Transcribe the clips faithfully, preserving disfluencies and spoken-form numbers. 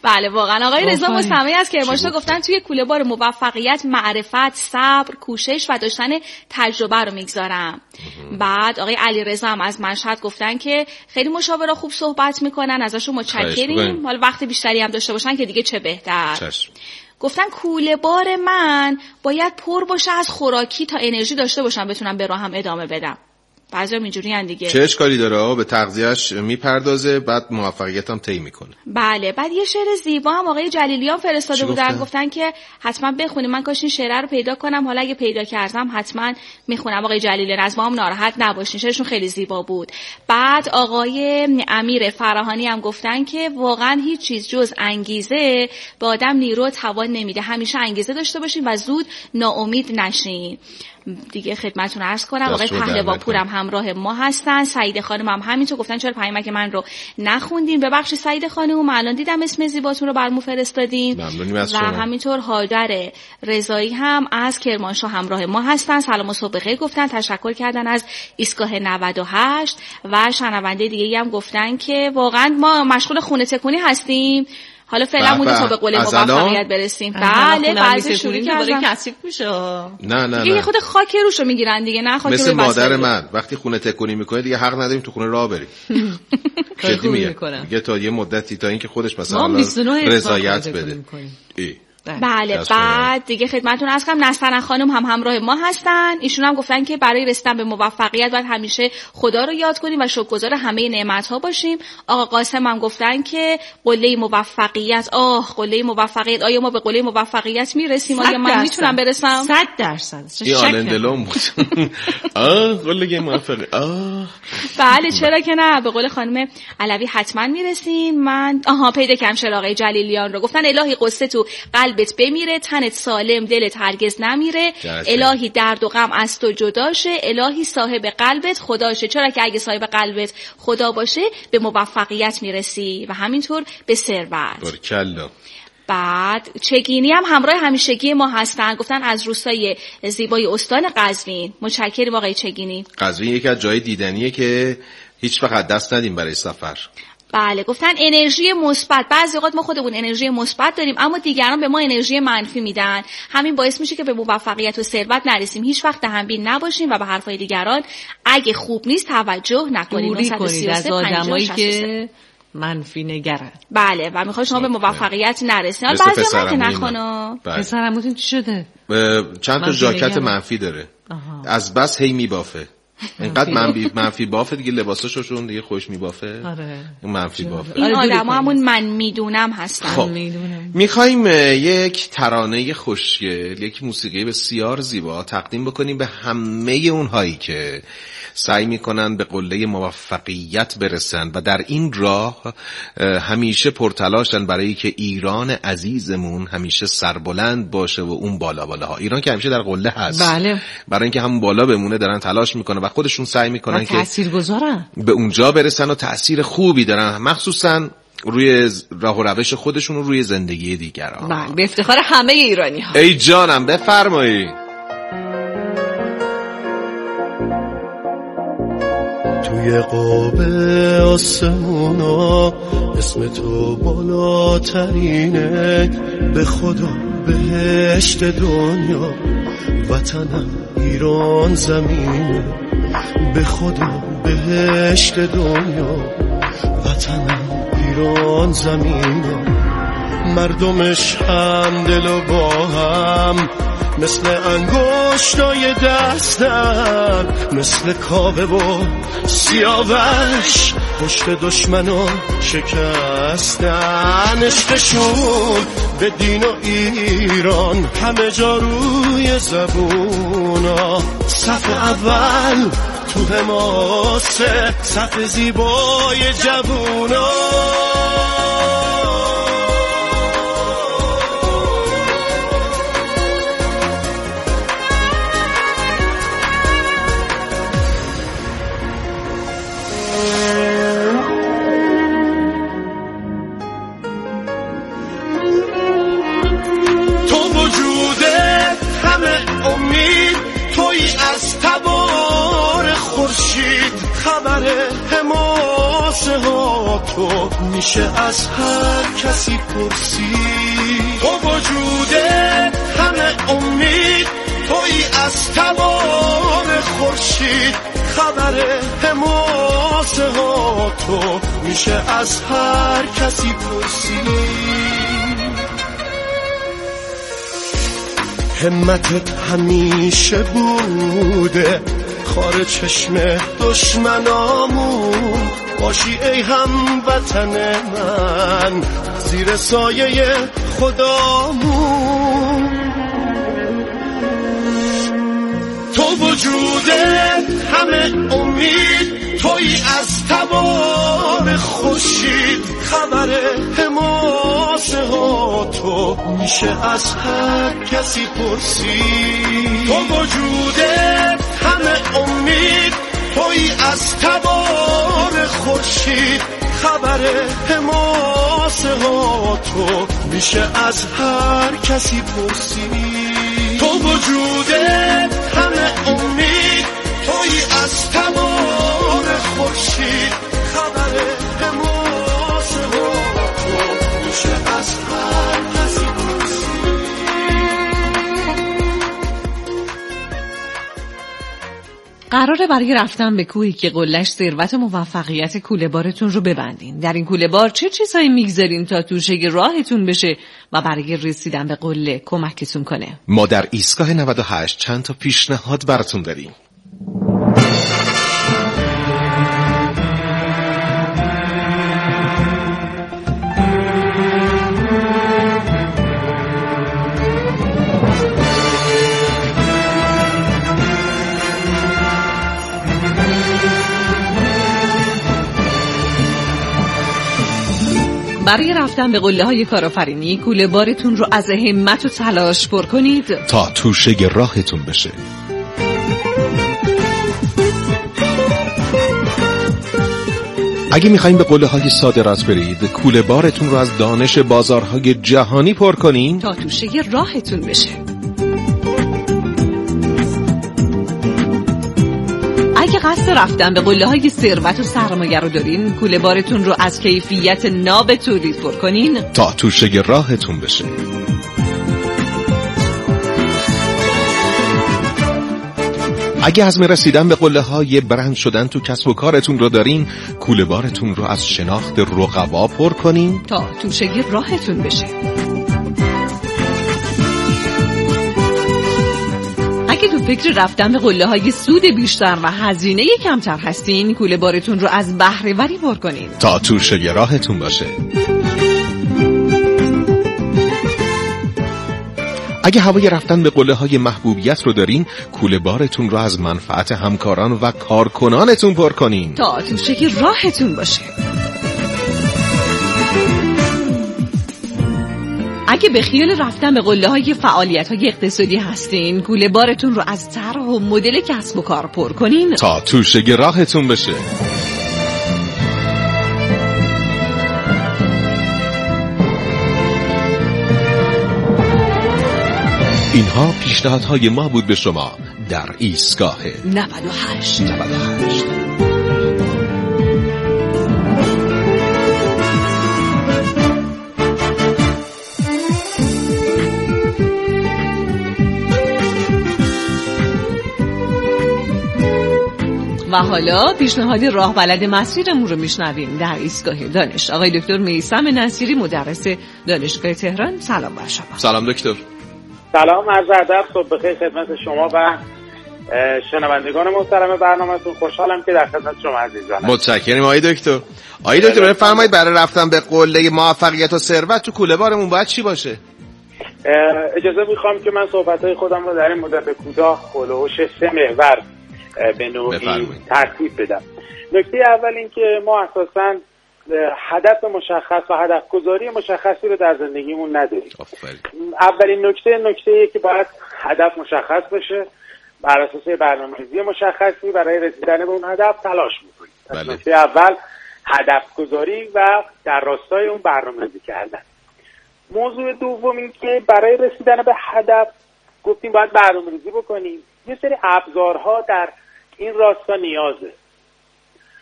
بله واقعا آقای رضا مستمعی است که ماشا گفتن توی کوله بار موفقیت معرفت، صبر، کوشش و داشتن تجربه رو میگذارم. بعد آقای علی رضا هم از مشهد گفتن که خیلی مشاورا خوب صحبت میکنن، ازشون متشکریم، حالا وقت بیشتری هم داشته باشن که دیگه چه بهتر. چشم. گفتن کوله بار من باید پر باشه از خوراکی تا انرژی داشته باشم بتونم به راهم ادامه بدم. بعضی‌ها اینجوریان دیگه. چه اشکالی داره؟ به تغذیه‌اش میپردازه، بعد موفقیت هم طی میکنه. بله. بعد یه شعر زیبا هم آقای جلیلیان فرستاده بودن، گفتن؟, گفتن که حتما بخونیم. من کاش این شعر رو پیدا کنم، حالا اگه پیدا کردم حتما میخونم. آقای جلیلیان از ما هم ناراحت نباشین، شعرشون خیلی زیبا بود. بعد آقای امیر فراهانی هم گفتن که واقعا هیچ چیز جز انگیزه به آدم نیرو و توان نمیده، همیشه انگیزه داشته باشین و زود ناامید نشین. دیگه خدمتتون عرض کنم آقای پهلوانپور هم همراه ما هستن. سعید خانم هم همینطور گفتن چرا پیامک من رو نخوندین. ببخشید سعید خانم، من الان دیدم اسم زیباتون رو برامون فرستادین. و همینطور هاجر رضایی هم از کرمانشاه همراه ما هستن. سلام و صبح بخیر گفتن، تشکر کردن از ایستگاه نود و هشت و شنونده دیگه هم گفتن که واقعا ما مشغول خونه تکونی هستیم. حالا فعلا مونده تا به قول موفقیت برسیم. بله بعضی شروع کردن کثیف میشه. نه نه دیگه خود خاک روشو میگیرن دیگه، نه خاک مثل مادر من وقتی خونه تکونی میکنه دیگه حق نداریم تو خونه راه بریم. جدی میگه دیگه تا یه مدتی تا اینکه خودش مثلا رضایت بده. بله. بعد دیگه خدمتتون عرض کنم نسترن خانم هم همراه ما هستن. ایشون هم گفتن که برای رسیدن به موفقیت باید همیشه خدا رو یاد کنیم و شکرگزار همه نعمت‌ها باشیم. آقا قاسم هم گفتن که قله موفقیت، آه قله موفقیت، آیا ما به قله موفقیت میرسیم؟ آیا من میتونم برسم؟ صد درصد. این آلندلوم بود. آه قله موفقیت. آه بله چرا که نه، به قول خانم علوی حتما میرسیم. من آها پیدا کردم شعر آقای جلیلیان رو. گفتن الهی قصه تو قلبت بمیره، تنت سالم، دلت هرگز نمیره. الهی درد و غم از تو جدا شه، الهی صاحب قلبت خدا شه. چرا که اگه صاحب قلبت خدا باشه به موفقیت میرسی و همینطور به ثروت. بارکالله. بعد چگینی هم همراه همیشگی ما هستن. گفتن از روستای زیبای استان قزوین. متشکرم آقای چگینی. قزوین یکی از جای دیدنیه که هیچ وقت دست ندیم برای سفر. بله. گفتن انرژی مثبت، بعضی اوقات ما خودمون انرژی مثبت داریم اما دیگران به ما انرژی منفی میدن. همین باعث میشه که به موفقیت و ثروت نرسیم. هیچ وقت دهنبین نباشیم و به حرفای دیگران اگه خوب نیست توجه نکنید. دوری کنید از آدمایی که منفی نگرن. بله و میخواد شما به موفقیت نرسید. حالا بعضی وقت نکنه. پسرمون چی شده؟ چند تا ژاکت منفی داره. آها. از بس هی میبافه. اینقدر منفی منفی بافه دیگه، لباساشون دیگه خوش میبافه. آره. منفی بافه. این آدما همون من میدونم هستن. خب. میخوایم یک ترانه خوشگل، یک موسیقی بسیار زیبا تقدیم بکنیم به همه اونهایی که سعی میکنن به قله موفقیت برسن و در این راه همیشه پرتلاشن برای که ایران عزیزمون همیشه سربلند باشه و اون بالا بالاها. ایران که همیشه در قله هست. بله. برای اینکه همون بالا بمونه دارن تلاش میکنن و خودشون سعی میکنن که تاثیرگذارن به اونجا برسن و تأثیر خوبی دارن، مخصوصا روی راه و روش خودشون و روی زندگی دیگران. بله، به افتخار همه ایرانی ها. ای جانم بفرمایید. توی قاب آسمونا اسم تو بالاترینه، به خدا بهشت دنیا وطنم ایران زمینه، به خدا بهشت دنیا وطنم ایران زمینه، مردمش هم دل و با هم مثل انگشتای دستن، مثل کاوه و سیاوش پشت دشمنا شکستن، عشقشون به دین و ایران همه جا روی زبونا، صف اول تو حماسه صف زیبای جوونا. خبر حماسه ماسه ها تو میشه از هر کسی پرسید. تو وجوده همه امید، تویی از تبار خورشید. خبر حماسه ها تو میشه از هر کسی پرسید. همتت همیشه بوده خار چشم دشمنامون، باشی ای هموطن من زیر سایه خدامون. تو وجوده همه امید، تویی از تبار خورشید. خبر حماسه ها تو میشه از هر کسی پرسید. تو وجوده همه امید، تویی از تبار خورشید. خبر حماسه ها تو میشه از هر کسی پرسید. تو وجوده همه امید، تویی از تبار خورشید. خبر حماسه ها تو میشه از هر کسی پرسید. قراره برای رفتن به کوهی که قله‌اش ثروت و موفقیت کوله بارتون رو ببندین. در این کوله بار چه چیزهایی میگذارین تا توشه راهتون بشه و برای رسیدن به قله کمکتون کنه؟ ما در ایستگاه نود و هشت چند تا پیشنهاد براتون داریم. برای رفتن به قله‌های کارآفرینی کوله بارتون رو از همت و تلاش پر کنید تا توشه راهتون بشه. اگه میخواین به قله‌های صادرات برید، کوله بارتون رو از دانش بازارهای جهانی پر کنین تا توشه راهتون بشه. اگه قصد رفتن به قله‌های ثروت و سرمایه رو دارین، کوله بارتون رو از کیفیت ناب تولید پر کنین تا توشه راهتون بشه. اگه عزم رسیدن به قله‌های برند شدن تو کسب و کارتون رو دارین، کوله بارتون رو از شناخت رقبا پر کنین تا توشه راهتون بشه. اگه تو فکر رفتن به قله‌های سود بیشتر و هزینه کمتر هستین، کوله بارتون رو از بهره وری پر کنین تا توشه راهتون باشه. اگه هوای رفتن به قله‌های محبوبیت رو دارین، کوله بارتون رو از منفعت همکاران و کارکنانتون پر کنین تا توشه راهتون باشه. اگه به خیال رفتن به قله‌های فعالیت‌های اقتصادی هستین، کوله بارتون رو از طرح و مدل کسب و کار پر کنین تا توشه راهتون بشه. اینها پیشنهادهای ما بود به شما در ایستگاه نود و هشت. نود و هشت. و حالا پیشنهاد راه بلد مسیرمون رو میشنویم در ایستگاه دانش. آقای دکتر میثم نصیری، مدرس دانشگاه تهران، سلام بر شما. سلام دکتر. سلام، عرض ادب، صبح بخیر خدمت شما و شنوندگان محترم برنامه‌تون. خوشحالم که در خدمت شما عزیزانم. متشکرم آقای دکتر. آقای دکتر بفرمایید برای رفتن به قله موفقیت و ثروت تو کوله بارمون باید چی باشه؟ اجازه میخوام که من صحبت‌های خودم رو در این مدت کوتاه هولوش سه محور به نوعی ترتیب بدم. نکته اول این که ما اساساً هدف مشخص و هدف گذاری مشخصی رو در زندگیمون نداریم. اولین نکته نکته‌ایه که باید هدف مشخص بشه، بر اساس برنامه‌ریزی مشخصی برای رسیدن به اون هدف تلاش می‌کنیم. بله. نکته اول هدف گذاری و در راستای اون برنامه‌ریزی کردن. موضوع دوم این که برای رسیدن به هدف گفتیم باید برنامه‌ریزی بکنیم. یه سری ابزارها در این راستا نیازه.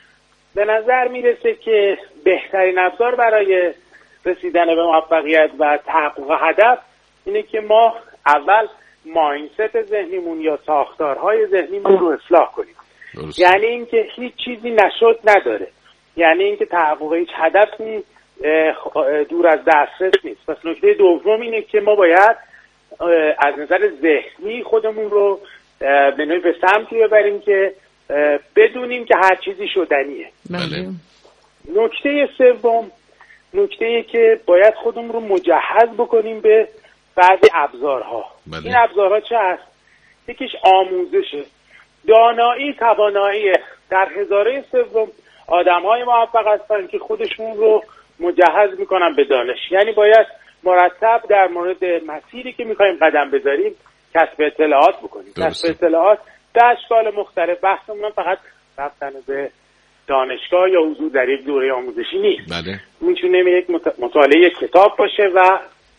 به نظر میرسه که بهترین ابزار برای رسیدن به موفقیت و تحقق هدف اینه که ما اول مایندست ذهنیمون یا ساختارهای ذهنیمون رو اصلاح کنیم. درست. یعنی اینکه هیچ چیزی نشد نداره، یعنی اینکه تحقق هیچ هدفی دور از دسترس نیست. پس نکته دوم اینه که ما باید از نظر ذهنی خودمون رو به نوعی به سمتی ببریم که بدونیم که هر چیزی شدنیه. بله. نکته سوم نکته که باید خودمون رو مجهز بکنیم به بعضی ابزارها. بله. این ابزارها چه هست؟ یکیش آموزشه. دانایی، توانایی. در هزاره سوم آدم‌های موفق هستن که خودشون رو مجهز میکنن به دانش. یعنی باید مرتب در مورد مسیری که میخوایم قدم بذاریم کسب اطلاعات بکنیم. کسب اطلاعات به اشکال مختلف. بحثمون فقط رفتن به دانشگاه یا حضور در یک دوره آموزشی نیست. بله. میتونه یک مطالعه کتاب باشه و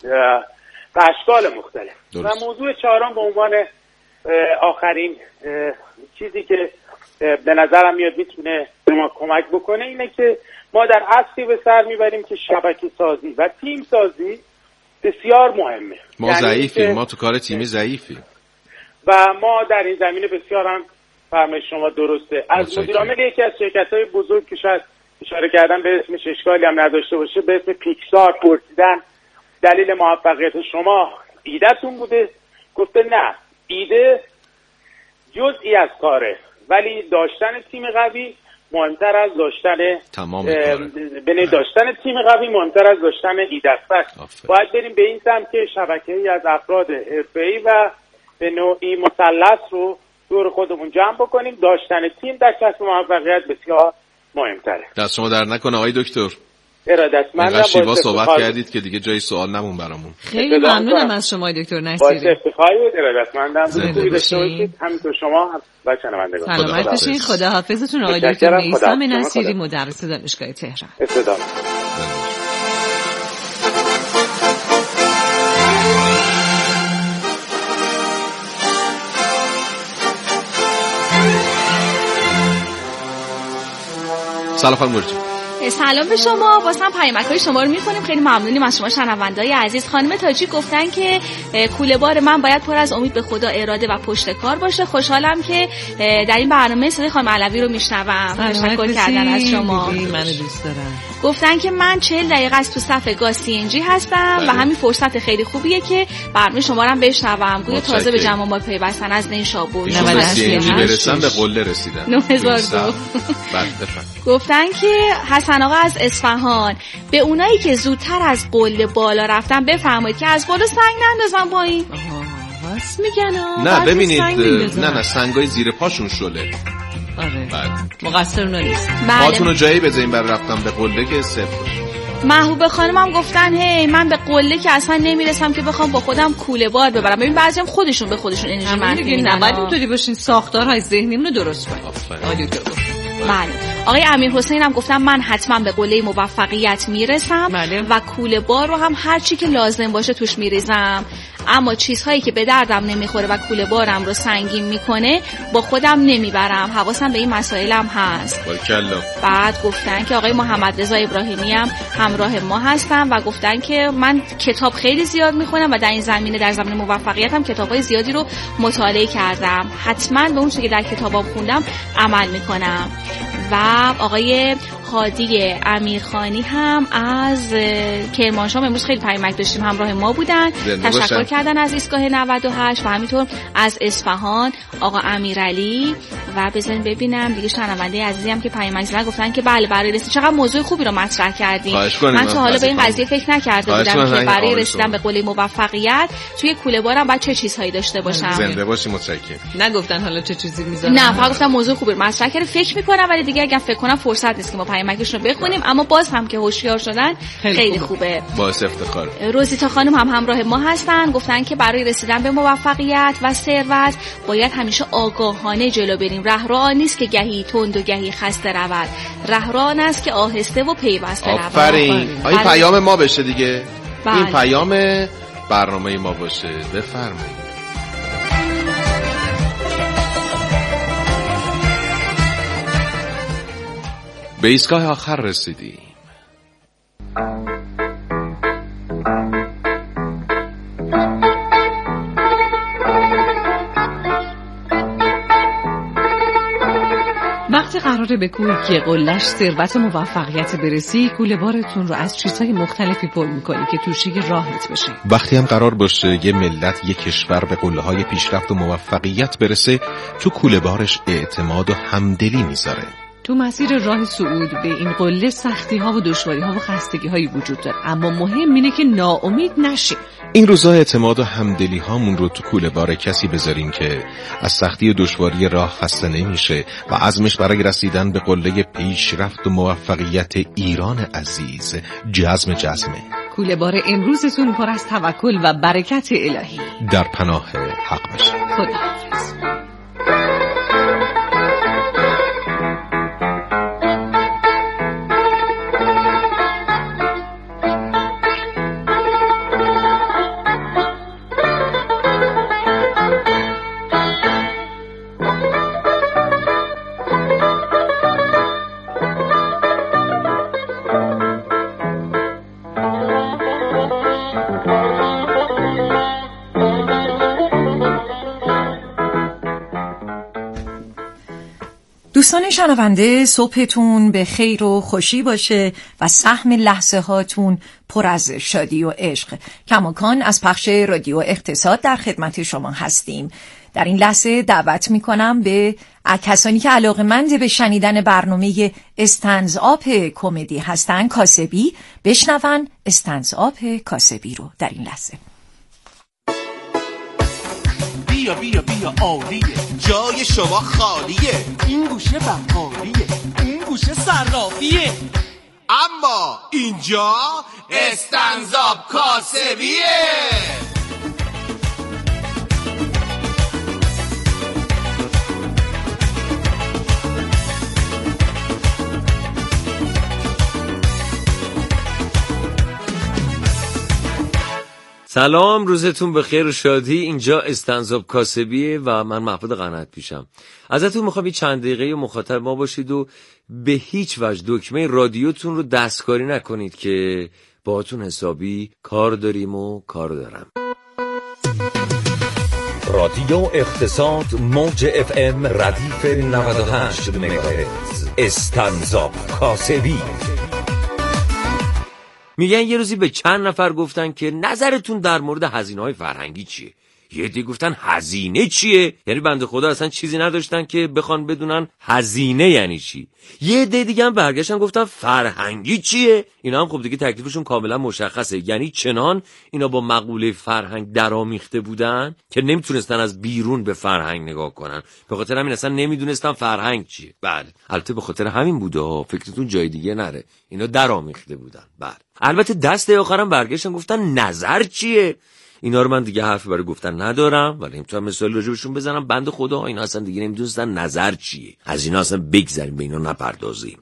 به اشکال مختلف. درست. و موضوع چهارم به عنوان آخرین چیزی که به نظرم میاد میتونه به ما کمک بکنه اینه که ما در اصلی به سر میبریم که شبکه سازی و تیم سازی بسیار مهمه. ما یعنی ضعیفیم، ما تو کار تیمی ضعیفیم و ما در این زمینه بسیار هم فرمایش شما درسته. از مدیر عامل یکی از شرکت‌های بزرگ که شاید اشاره کردن به اسمش اشکالی هم نداشته باشه، به اسم پیکسار پرسیدن دلیل موفقیت شما ایده‌تون بوده؟ گفته نه، ایده جزئی از کاره، ولی داشتن تیم قوی مهمتر از داشتن تمام کاره. بین داشتن تیم قوی مهمتر از داشتن ایده است. باید بریم به این سمت که شبکه‌ای از افراد حرفه‌ای و به نوعی مثلث رو دور خودمون جمع بکنیم. داشتن تیم در کسب موفقیت بسیار مهمتره. دست شما در نکنه آقای دکتر. ارادتمندم. اینقدر شیوا صحبت کردید که دیگه جای سوال نمون برامون. خیلی ممنونم از شما دکتر نصیری. باعث افتخار بود. ارادتمندم. خوبی داشته باشید. همینطور شما و شنوندگان. سلامت باشین. خداحافظتون آقای دکتر میثم نصیری، مدرس دانشگاه تهران. استدامت. سلام خانم مرجی. سلام به شما. بازم پیامک‌های شما رو می‌خونیم. خیلی ممنونیم از شما شنونده‌های عزیز. خانم تاجی گفتن که کوله بار من باید پر از امید به خدا، اراده و پشت کار باشه. خوشحالم که در این برنامه صدای خانم علوی رو میشنوم. تشکر کردن از شما. من دوست دارم. گفتن که من چهل دقیقه از تو صف گاز سی ان جی هستم بله. و همین فرصت خیلی خوبیه که برنامه شما رو هم بشنوم. گویا تازه به جمع ما پیوستن از نیشابور. سی ان جی برسن به قله رسیدن. نه هزار و دو. گفتن که حسن آقا از اصفهان به اونایی که زودتر از قله بالا رفتن بفرمایید که از بالا سنگ نندازن با این. راست میگن. نه ببینید، نه نه سنگای زیر پاشون شله. آره مقصر اونا نیست. پاتون رو جایی بذارین برای رفتن به قله که صفر. محبوب خانمم گفتن هی من به قله که اصلا نمیرسم که بخوام با خودم کوله بار ببرم. ببین بعضیام خودشون به خودشون انرژی منفی میدن. نباید اینطوری باشین، ساختارهای ذهنیمون رو درست کنیم. بله. آقای امیر حسین هم گفتم من حتما به قله موفقیت میرسم بله. و کوله بار رو هم هر چی که لازم باشه توش میریزم، اما چیزهایی که به دردم نمیخوره و کوله بارم رو سنگین میکنه با خودم نمیبرم. حواسم به این مسائلم هست. بارکالله. بعد گفتن که آقای محمد رضا ابراهیمی هم همراه ما هستن و گفتن که من کتاب خیلی زیاد میخونم و در این زمینه در زمینه موفقیت هم کتابای زیادی رو مطالعه کردم. حتما به اون چیزی که در کتابام خوندم عمل میکنم. و آقای هادی امیرخانی هم از کرمانشاه امروز خیلی پیامک داشتیم، همراه ما بودن. تشکر کردن از ایستگاه نود و هشت و همینطور از اصفهان آقا امیرعلی. و بزنین ببینم دیگه شنونده عزیزی هم که پیامک زدن گفتن که بله برای رسیدن چقدر موضوع خوبی رو مطرح کردیم. من تا حالا به این قضیه فکر نکرده بودم که برای رسیدن به قله موفقیت توی کوله بارم باید چه چیزهایی داشته باشم. زنده باشی. متشکرم. نگفتن حالا چه چیزی میذارن. نه فقط گفتم موضوع خوبی رو مطرح کردم، فکر می‌کنم ولی دیگه اگه فکر کنم فرصت نیست که ما پیامکش رو بخونیم، اما باز هم که هوشیار شدن خیلی, خیلی خوبه. خوبه. باعث افتخار. روزیتا خانم هم همراه ما هستن، گفتن که برای رسیدن به موفقیت و ثروت باید همیشه آگاهانه جلو بریم. رهرو نیست که گهی تند و گهی خسته رود، رهرو است که آهسته و پیوسته رود. آفرین. این پیام ما بشه دیگه. بله. این پیام برنامه ما باشه. بفرمایید. به ایستگاه آخر رسیدیم. وقتی قراره به کوهی که قله‌اش ثروت موفقیت برسی، کوله بارتون رو از چیزهای مختلفی پر می‌کنی که توشی راحت بشه. وقتی هم قرار باشه یه ملت، یه کشور به قله‌های پیشرفت و موفقیت برسه، تو کوله بارش اعتماد و همدلی میذاره. تو مسیر راه صعود به این قله سختی‌ها و دشواری‌ها و خستگی‌هایی وجود داره، اما مهم اینه که ناامید نشی. این روزا اعتماد و همدلی هامون رو تو کوله بار کسی بذاریم که از سختی و دشواری راه خسته نمیشه و عزمش برای رسیدن به قله پیشرفت و موفقیت ایران عزیز جزم جزمه. کوله بار امروزتون پر از توکل و برکت الهی در پناه حق باشه. خداحافظ. دوستان شنونده، صبحتون به خیر و خوشی باشه و سهم لحظه هاتون پر از شادی و عشق. کماکان از پخش رادیو اقتصاد در خدمت شما هستیم. در این لحظه دعوت میکنم به کسانی که علاقه‌مند به شنیدن برنامه استنزآپ کمدی هستن، کاسبی، بشنون استنزآپ کاسبی رو در این لحظه. بیا بیا بیا عالیه، جای شما خالیه، این گوشه بقالیه، این گوشه صرافیه، اما اینجا استنزآپ کاسبیه. سلام، روزتون بخیر و شادی. اینجا استنزآپ کاسبیه و من محمود قنات پیشم. ازتون میخوام یه چند دقیقه مخاطب ما باشید و به هیچ وجه دکمه رادیوتون رو دستکاری نکنید که باهاتون حسابی کار داریم و کار دارم. رادیو اقتصاد موج اف ام ردیف نود و هشت مگاهرتز. استنزآپ کاسبی. میگن یه روزی به چند نفر گفتن که نظرتون در مورد هزینه‌های فرهنگی چیه؟ یه عده گفتن هزینه چیه؟ یعنی بنده خدا اصلا چیزی نداشتن که بخوان بدونن هزینه یعنی چی. یه عده دیگه هم برگشتن گفتن فرهنگی چیه؟ اینا هم خب دیگه تکلیفشون کاملا مشخصه. یعنی چنان اینا با مقوله فرهنگ درآمیخته بودن که نمیتونستن از بیرون به فرهنگ نگاه کنن. به خاطر همین اصلا نمیدونستن فرهنگ چیه. بله، البته به خاطر همین بوده، فکرتون جای دیگه نره. اینا درآمیخته بودن. بله. البته دست آخرام برگشتن گفتن نظر چیه؟ اینا رو من دیگه حرفی برای گفتن ندارم، ولی میتونم مثال راجبشون بزنم. بنده خدا اینا اصلا دیگه نمیدونستن نظر چیه. از اینا اصلا بگذاریم، به اینا نپردازیم.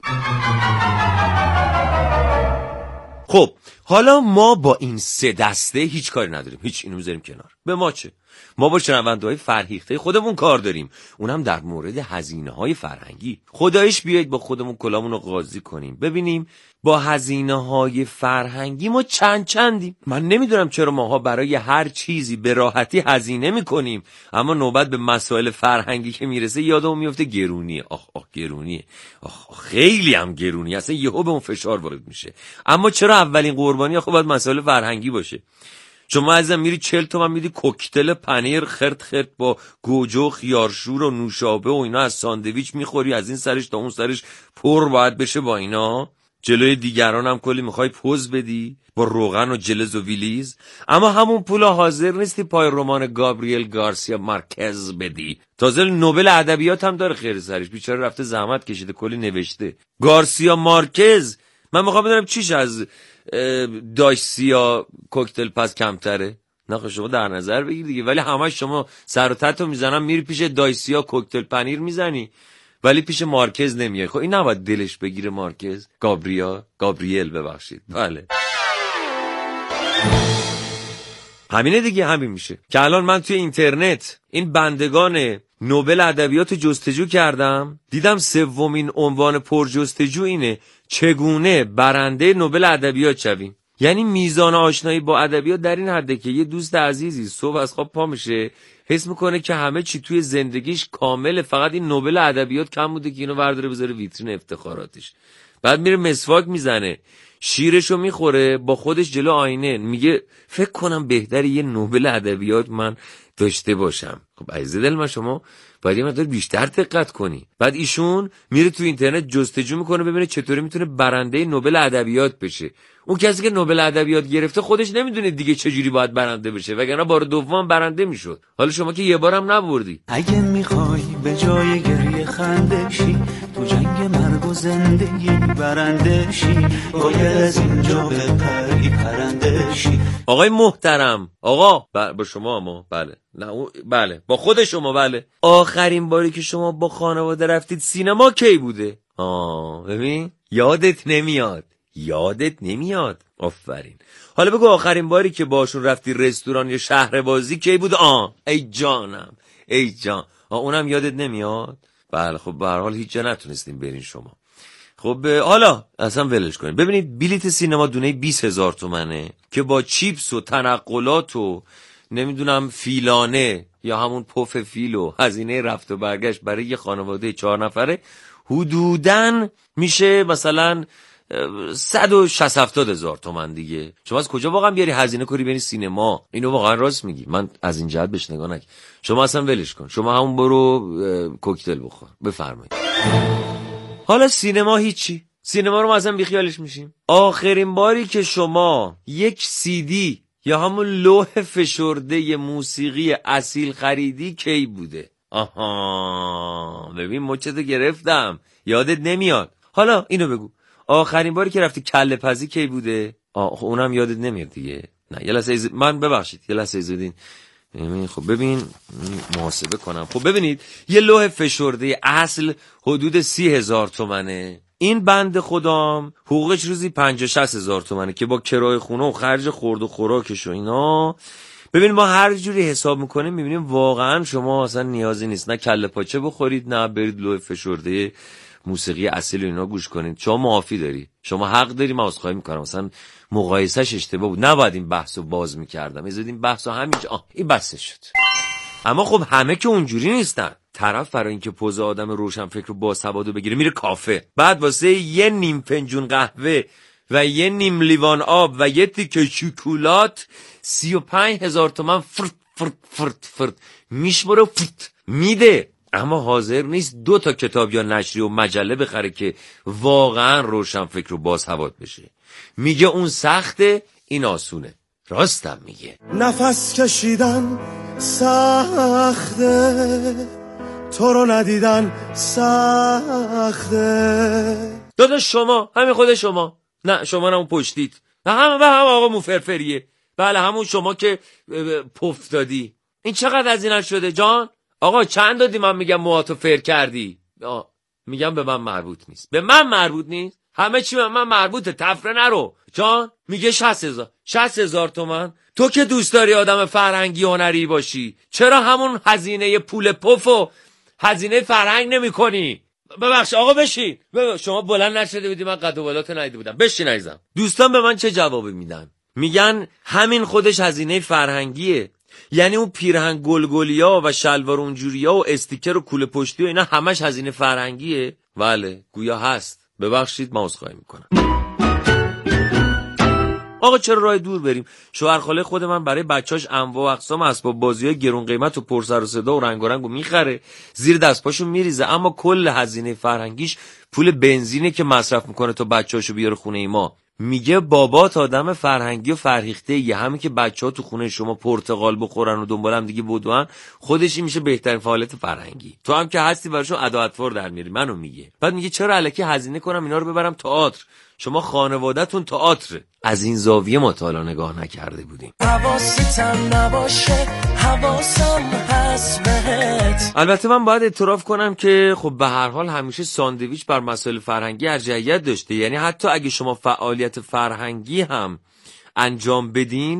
خب حالا ما با این سه دسته هیچ کاری نداریم، هیچ، اینو میذاریم کنار. به ما چه؟ ما با شنونده‌های فرهیخته خودمون کار داریم، اونم در مورد هزینه‌های فرهنگی. خداییش بیایید با خودمون کلامون رو قاضی کنیم، ببینیم با هزینه‌های فرهنگی ما چند چندیم. من نمیدونم چرا ماها برای هر چیزی به راحتی هزینه میکنیم، اما نوبت به مسائل فرهنگی که میرسه یادمون میفته گرونیه. آخ آخ گرونیه، آخ, آخ خیلی هم گرونیه، اصلا یهو به اون فشار وارد میشه. اما چرا اولین قربانی خب باید مسائل فرهنگی باشه؟ شما ازم میری چهل تومن میدی کوکتل پنیر خرد خرد با گوجه و خیارشور و نوشابه و اینا از ساندویچ میخوری، از این سرش تا اون سرش پر باید بشه با اینا. جلوی دیگران هم کلی میخوای پوز بدی با روغن و جلز و ویلیز، اما همون پولا حاضر نیستی پای رمان گابریل گارسیا مارکز بدی. تازه نوبل ادبیات هم داره خیر سرش، بیچاره رفته زحمت کشیده کلی نوشته. گارسیا مارکز، من میخوام بدونم چیش از دایسیا کوکتل پس کمتره؟ نه شما در نظر بگیر دیگه. ولی همش شما سر و تتو میزنم میری پیش دایسیا کوکتل پنیر میزنی، ولی پیش مارکز نمیای. خب این نباید دلش بگیره مارکز؟ گابریا گابریل ببخشید. بله همینه دیگه، همین میشه که الان من توی اینترنت این بندگان نوبل ادبیات جستجو کردم، دیدم سومین عنوان پرجستجو اینه چگونه برنده نوبل ادبیات شویم. یعنی میزان آشنایی با ادبیات در این حده که یه دوست عزیزی صبح از خواب پا میشه حس میکنه که همه چی توی زندگیش کامله، فقط این نوبل ادبیات کم بوده که اینو برداره بذاره ویترین افتخاراتش. بعد میره مسواک میزنه، شیرشو میخوره، با خودش جلو آینه میگه فکر کنم بهتره یه نوبل ادبیات من داشته باشم. خب عزیز دل من، شما باید یه مقدار بیشتر دقت کنی. بعد ایشون میره تو اینترنت جستجو میکنه ببینه چطوری میتونه برنده نوبل ادبیات بشه. اون کسی که نوبل ادبیات گرفته خودش نمیدونه دیگه چجوری باید برنده بشه، وگرنه بار دوم برنده میشد. حالا شما که یه بارم نبردی. اگه میخوای به جای گریه خنده شی، تو جنگ مرگ و زندگی برنده شی، باید از اینجا بپری پرنده شی. آقای محترم، آقا ب... با شما ما بله نه او... بله با خود شما بله. آخرین باری که شما با خانواده رفتید سینما کی بوده؟ آه ببین یادت نمیاد. یادت نمیاد. آفرین. حالا بگو آخرین باری که باشون رفتی رستوران یا شهر بازی کی بود؟ آه ای جانم ای جان. آه اونم یادت نمیاد؟ بله خب به هر حال هیچ جا نتونستیم برین شما. خب حالا اصلا ولش کنید. ببینید بلیت سینما دونه بیست هزار تومنه که با چیپس و تنقلات و نمیدونم فیلانه یا همون پف فیل و هزینه رفت و برگشت برای یه خانواده چهار نفره حدوداً میشه مثلا صد و شصت هفتاد هزار تومن دیگه. شما از کجا واقعا بیاری هزینه کنی بری سینما؟ اینو واقعا راست میگی. من از این جهت بهش نگاه نکنم. شما اصلا ولش کن. شما همون برو کوکتل بخور. بفرمایید. حالا سینما هیچی. سینما رو ما اصلا بیخیالش میشیم. آخرین باری که شما یک سی دی یا همون لوح فشرده موسیقی اصیل خریدی کی بوده؟ آها ببین مچتو گرفتم. یادت نمیاد. حالا اینو بگو آخرین باری که رفتی کله پزی کی بوده؟ آه اونم یادت نمیاد دیگه. نه یه لحظه ایز... من ببخشید یه لحظه ایزدین. خب ببین محاسبه کنم. خب ببینید یه لوح فشرده اصل حدود سی هزار تومنه. این بند خودم حقوقش روزی پنجاه شصت هزار تومنه که با کرای خونه و خرج خورد و خوراکش و اینا. ببین ما هر جوری حساب میکنیم میبینیم واقعا شما اصلا نیازی نیست نه کله پاچه بخورید نه برید لوح فشرده موسیقی اصیل اینا گوش کنید. شما معافی داری، شما حق داری. من عذرخواهی میکنم مثلا مقایسهش اشتباه بود، نباید این بحثو باز میکردم. از این بحثو همینجا آه این بسه شد. اما خب همه که اونجوری نیستن. طرف برای اینکه پوز آدم روشن فکر رو باسوادو بگیره میره کافه، بعد واسه یه نیم فنجون قهوه و یه نیم لیوان آب و یه تیکه شکلات سی و پنج هزار تومن فرد فرد فرد فرد میشمره فرد میده. اما حاضر نیست دو تا کتاب یا نشری و مجله بخره که واقعا روشن فکر و باسواد بشه. میگه اون سخته، این آسونه. راستم میگه. نفس کشیدن سخته، تو رو ندیدن سخته. داداش شما همین خود شما نه شما نمون پشتید نه همه به هم آقا موفرفریه. بله همون شما که پف دادی. این چقدر از این شده جان؟ آقا چند دادی؟ من میگم موهاتو فر کردی. آه. میگم به من مربوط نیست. به من مربوط نیست. همه چی به من مربوطه. تفره نرو جان. میگه شصت هزار شصت هزار تومن. تو که دوست داری آدم فرهنگی هنری باشی چرا همون هزینه پول پف و هزینه فرهنگ نمی کنی؟ ببخش آقا بشین. ببخش شما بلند نشده بودی من قد و بالاتو ندیده بودم. بشین عزیزم. دوستان به من چه جوابی میدن؟ میگن همین خودش هزینه فرهنگیه. یعنی اون پیرهن گلگلیا و شلوار اونجوریا و استیکر و کوله پشتی و اینا همش هزینه فرهنگیه. بله گویا هست. ببخشید من عذرخواهی میکنم. آقا چرا راه دور بریم؟ شوهر خاله خود من برای بچاش انواع و اقسام اسباب بازی‌های گرون قیمت و پر سر و صدا و رنگ و رنگو میخره، زیر دست پاشو میریزه، اما کل هزینه فرهنگیش پول بنزینه که مصرف میکنه تا بچاشو بیاره خونه ما. میگه بابات آدم فرهنگی و فرهیخته یه همین که بچه‌ها تو خونه شما پرتقال بخورن و دنبال هم دیگه بدوئن خودش میشه بهترین فعالیت فرهنگی. تو هم که هستی براشون ادا اطوار در میاری. منو میگه. بعد میگه چرا الکی هزینه کنم اینا رو ببرم تئاتر؟ شما خانواده‌تون تئاتره. از این زاویه ما تا حالا نگاه نکرده بودیم. حواستم نباشه حواسم هست بهت. البته من باید اعتراف کنم که خب به هر حال همیشه ساندویچ بر مسائل فرهنگی ارجحیت داشته. یعنی حتی اگه شما فعالیت فرهنگی هم انجام بدین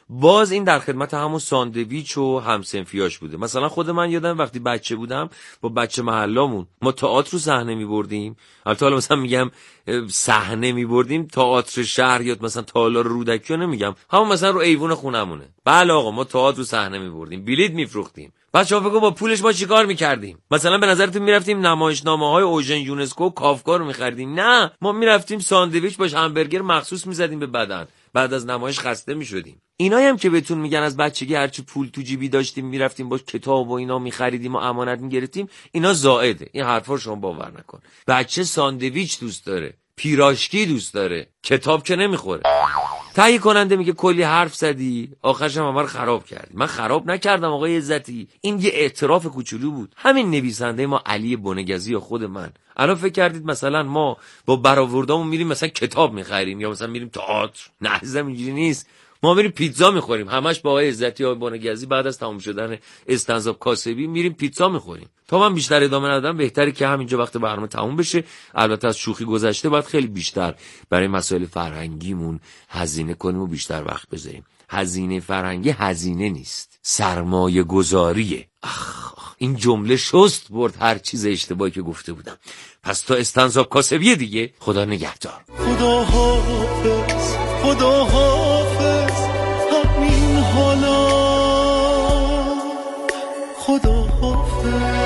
باز این در خدمت همون ساندویچ و همسنفیاش بوده. مثلا خود من یادم وقتی بچه بودم با بچه محلامون ما تئاتر رو صحنه می‌بردیم. البته حالا مثلا میگم صحنه می‌بردیم تئاتر شهر یا مثلا تالار رودکی رو نمیگم، همون مثلا رو ایوون خونمونه. بله آقا ما تئاتر رو صحنه می‌بردیم، بلیط می‌فروختیم. بچه‌ها فکر کن با پولش ما چیکار می‌کردیم؟ مثلا به نظرتون می‌رفتیم نمایشنامه‌های اوژن یونسکو کافکا رو می‌خریدیم؟ نه، ما می‌رفتیم ساندویچ باش همبرگر مخصوص می‌زدیم به بدن، بعد از نمایش خسته می‌شدیم. اینایی هم که بهتون میگن از بچگی هرچی پول تو جیبی داشتیم می‌رفتیم با کتاب و اینا می‌خریدیم و امانت می‌گرفتیم، اینا زائده. این حرفا شما باور نکن. بچه ساندویچ دوست داره، پیراشکی دوست داره، کتاب که نمیخوره. تهیه کننده میگه کلی حرف زدی، آخرش هم همه رو خراب کردی. من خراب نکردم آقای عزتی، این یه اعتراف کوچولو بود. همین نویسنده ما علی بنگزی یا خود من، الان فکر کردید مثلا ما با برآوردامون میریم مثلا کتاب میخریم یا مثلا میریم تئاتر؟ نه عزیزم اینجوری نیست. ما میریم پیتزا میخوریم، همش با آقای عزتی یا بنگزی بعد از تموم شدن استنزاب کاسبی میریم پیتزا میخوریم. تا من بیشتر ادامه ندم بهتره که همینجا وقت برنامه تموم بشه. البته از شوخی گذشته باید خیلی بیشتر برای مسائل فرهنگیمون هزینه کنیم و بیشتر وقت بذاریم. هزینه فرهنگی هزینه نیست، سرمایه گذاریه. اخ این جمله شست برد هر چیز اشتباهی که گفته بودم. پس تا استنزاب کاسبی دیگه، خدا نگهدار. خدا حافظ، خدا حافظ، همین حالا خدا حافظ.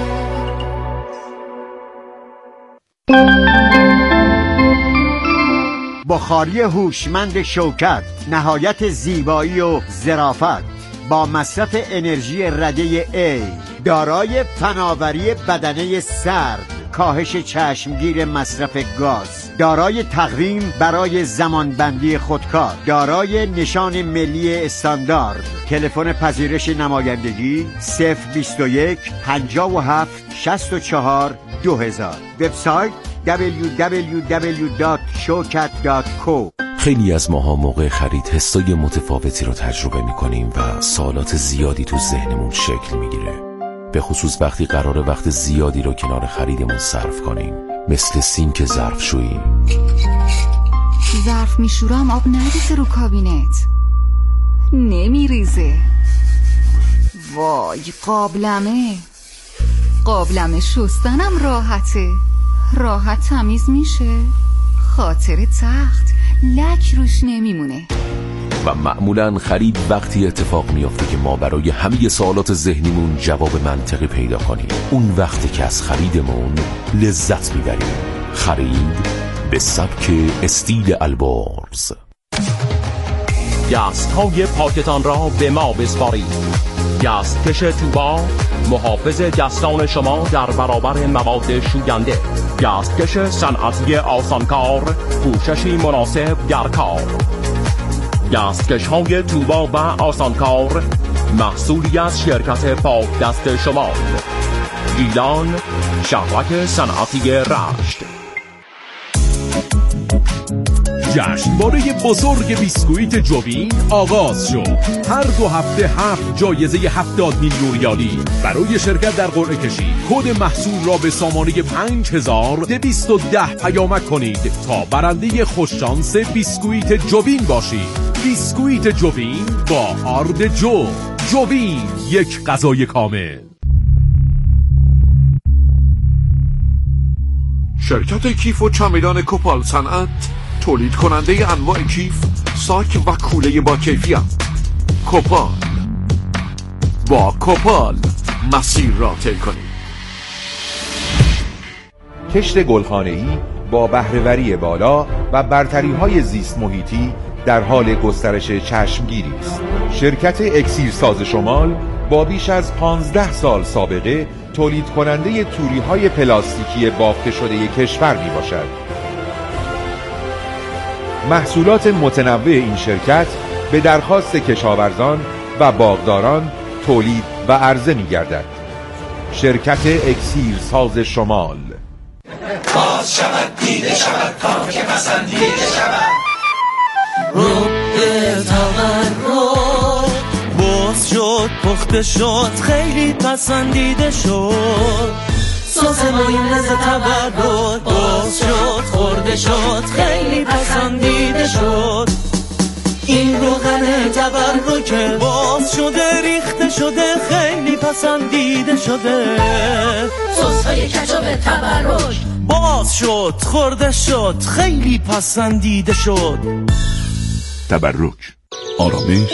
بخاری هوشمند شوکت، نهایت زیبایی و ظرافت، با مصرف انرژی رده A، دارای فناوری بدنه سرد، کاهش چشمگیر مصرف گاز، دارای تقویم برای زمانبندی خودکار، دارای نشان ملی استاندارد. تلفن پذیرش نمایندگی صفر بیست و یک پنجاه و هفت شصت و چهار دو هزار. وبسایت دبلیو دبلیو دبلیو دات شوکت دات کو. خیلی از ماها موقع خرید حسای متفاوتی رو تجربه می‌کنیم و سوالات زیادی تو ذهنمون شکل می‌گیره، به خصوص وقتی قراره وقت زیادی رو کنار خریدمون صرف کنیم، مثل سینک ظرفشویی. ظرف میشورم آب نریزه رو کابینت، نمیریزه. وای قابلمه، قابلمه شستنم راحته، راحت تمیز میشه، خاطر تخت لک روش نمیمونه. و معمولاً خرید وقتی اتفاق میافته که ما برای همه سوالات ذهنیمون جواب منطقی پیدا کنیم. اون وقتی که از خریدمون لذت میبریم. خرید به سبک استیل البرز. دست های پاکتان را به ما بسپارید. دستکش توبا، محافظ دستان شما در برابر مواد شوینده. دستکش صنعتی آسانکار، پوششی مناسب در کار. دستکش های توبا و آسانکار محصولی از شرکت پاک دست شما، گیلان، شهرک صنعتی رشت. جشنواره بزرگ بیسکویت جوین آغاز شد. هر دو هفته هفت جایزه هفتاد میلیون ریالی. برای شرکت در قرعه کشی کد محصول را به سامانه پنج هزار دویست و ده پیامک کنید تا برنده خوششانس بیسکویت جوین باشید. بیسکویت جوین با آرد جو. جوین، یک غذای کامل. شرکت کیف و چمدان کوپال صنعت، تولید کننده انواع کیف، ساک و کوله با کیفیت. کوپال، با کوپال مسیر را طی کنید. کشت گلخانه‌ای با بهره‌وری بالا و برتری‌های زیست محیطی در حال گسترش چشمگیری است. شرکت اکسیرساز شمال با بیش از پانزده سال سابقه تولید کننده توری‌های پلاستیکی بافته شده کشور می باشد. محصولات متنوع این شرکت به درخواست کشاورزان و باغداران تولید و عرضه می گردد. شرکت اکسیرساز شمال. باز شود دیده شود کام که پسندیده شود. رو به تورد باز شد پخته شد خیلی پسندیده شد. ساز مایونز تورد باز شد خورده شد خیلی پسندیده شد. این روغن تبرکه، باز شده ریخته شده خیلی پسندیده شده. سس‌های کچاپ تبرک باز شد خورده شد خیلی پسندیده شد. تبرک، آرامش